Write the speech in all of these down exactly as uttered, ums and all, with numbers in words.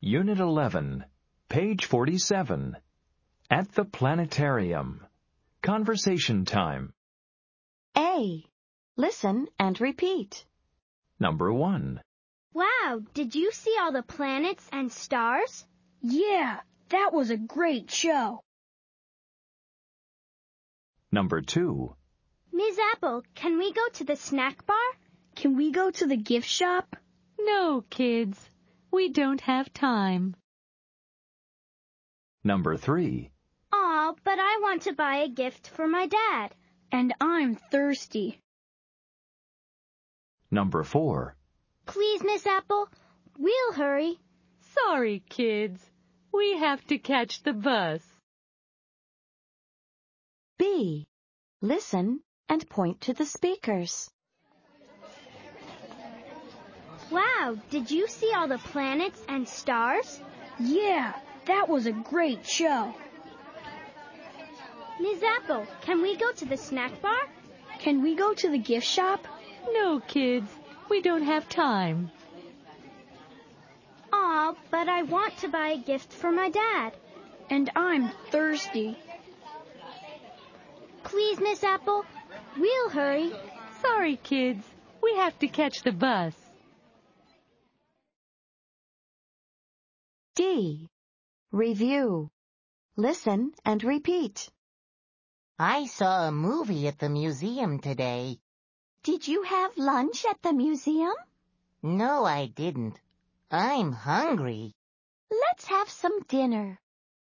Unit eleven, page forty-seven. At the planetarium. Conversation time. A. Listen and repeat. Number one. Wow, did you see all the planets and stars? Yeah, that was a great show. Number two. Miz Apple, can we go to the snack bar? Can we go to the gift shop? No, kids. We don't have time. Number three. Aw, but I want to buy a gift for my dad. And I'm thirsty. Number four. Please, Miss Apple, we'll hurry. Sorry, kids. We have to catch the bus. B. Listen and point to the speakers. Wow, did you see all the planets and stars? Yeah, that was a great show. Miz Apple, can we go to the snack bar? Can we go to the gift shop? No, kids. We don't have time. Aw, but I want to buy a gift for my dad. And I'm thirsty. Please, Miss Apple, we'll hurry. Sorry, kids. We have to catch the bus. D. Review. Listen and repeat. I saw a movie at the museum today. Did you have lunch at the museum? No, I didn't. I'm hungry. Let's have some dinner.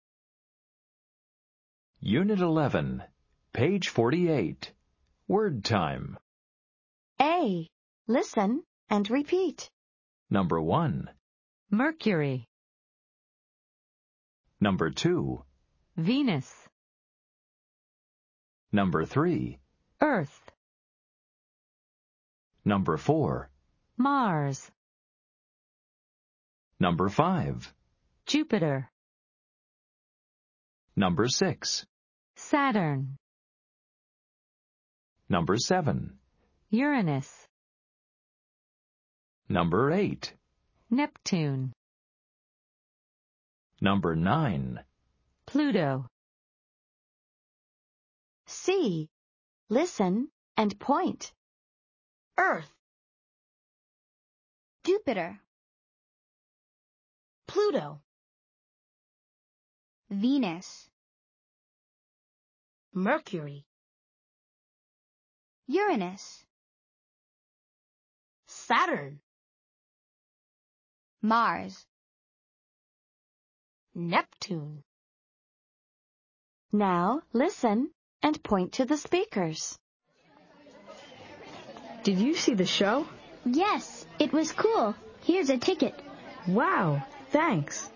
Unit eleven, page forty-eight. Word time. A. Listen and repeat. Number one. Mercury. Number two. Venus. Number three. Earth. Number four. Mars. Number five. Jupiter. Number six. Saturn. Number seven. Uranus. Number eight. Neptune. Number nine. Pluto. C. Listen and point. Earth, Jupiter, Pluto, Venus, Mercury, Uranus, Saturn, Mars. Neptune. Now listen and point to the speakers. Did you see the show? Yes, it was cool. Here's a ticket. Wow, thanks.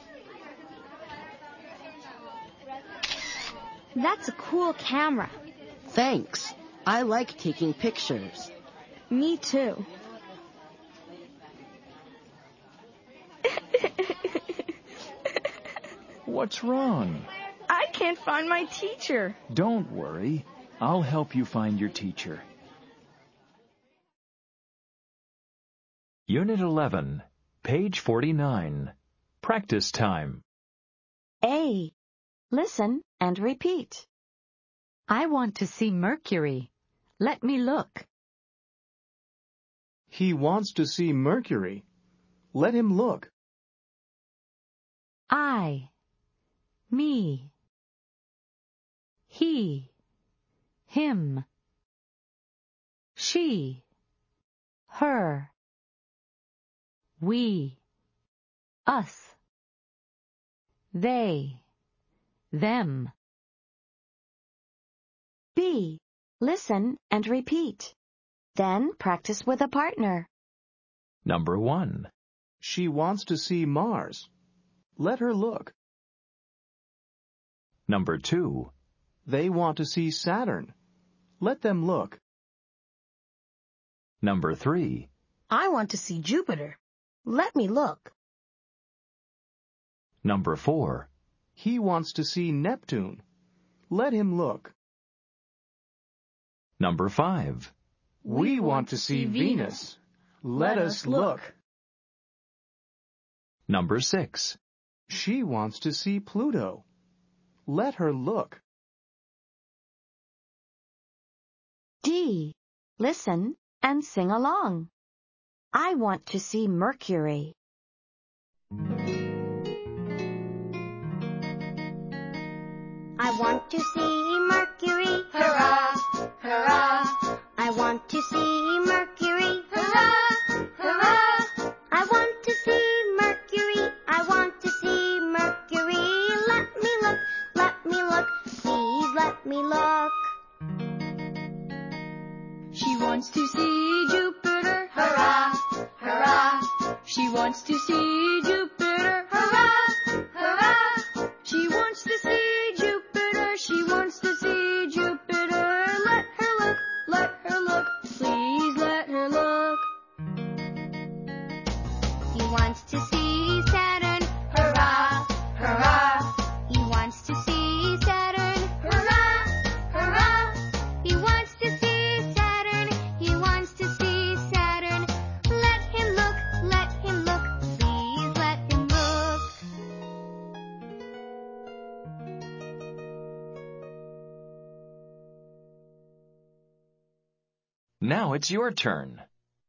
That's a cool camera. Thanks. I like taking pictures. Me too. What's wrong? I can't find my teacher. Don't worry. I'll help you find your teacher. Unit eleven, page forty-nine. Practice time. A. Listen and repeat. I want to see Mercury. Let me look. He wants to see Mercury. Let him look. I. Me. He. Him. She. Her. We. Us. They. Them. B. Listen and repeat. Then practice with a partner. Number one. She wants to see Mars. Let her look. Number two. They want to see Saturn. Let them look. Number three. I want to see Jupiter. Let me look. Number four. He wants to see Neptune. Let him look. Number five. We want to see Venus. Let us look. Number six. She wants to see Pluto. Let her look. D. Listen and sing along. I want to see Mercury. I want to see Mercury. Hurrah, hurrah. I want to see Mercury. Hurrah, hurrah. I want to see Mercury. I want to see Mercury. Let me look, let me look. Please let me look. She wants to see Jupiter. Hurrah, hurrah. She wants to see Jupiter. Hurrah, hurrah. She wants to see Jupiter. She wants to see Jupiter. Let her look, let her look. Please let her look. He wants to see Saturn. Hurrah, hurrah. He wants to see Saturn. Hurrah, hurrah. He wants to see Saturn. He wants to see Saturn. Let him look, let him look. Please let him look. Now it's your turn.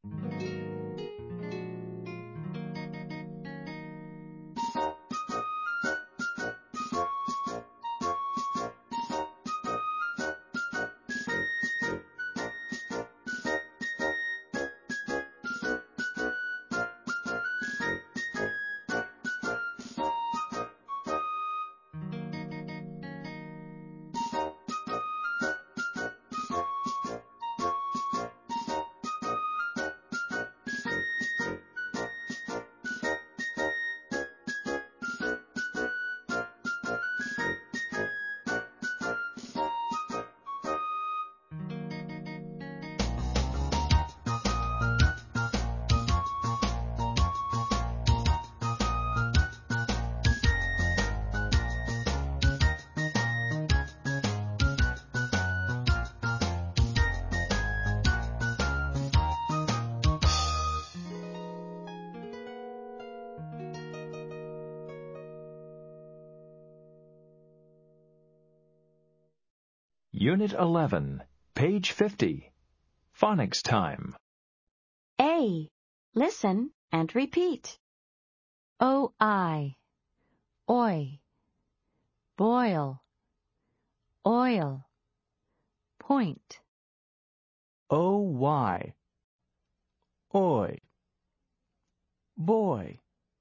Unit eleven, page fifty. Phonics time. A. Listen and repeat. O I, oi, boil, oil, point. O Y. Oi. Boy.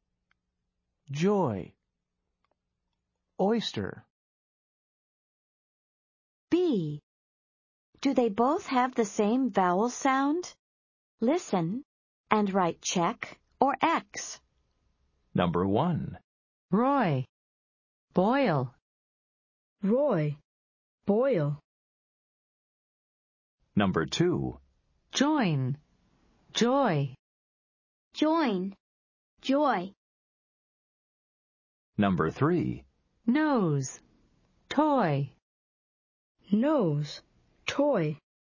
Joy. Oyster. B. Do they both have the same vowel sound? Listen and write check or X. Number one. Roy, boil. Roy, boil. Number two. Join, joy. Join, joy. Number three. Nose, toy. Nose, toy.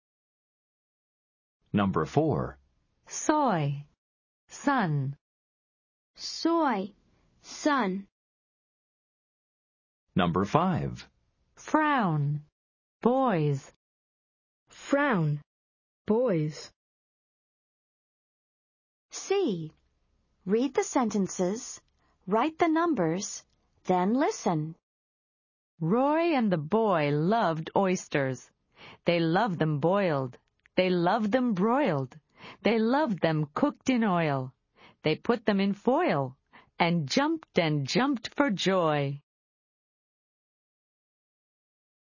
Number four. Soy, sun. Soy, sun. Number five. Frown, boys. Frown, boys. C. Read the sentences, write the numbers, then listen. Roy and the boy loved oysters. They loved them boiled. They loved them broiled. They loved them cooked in oil. They put them in foil and jumped and jumped for joy.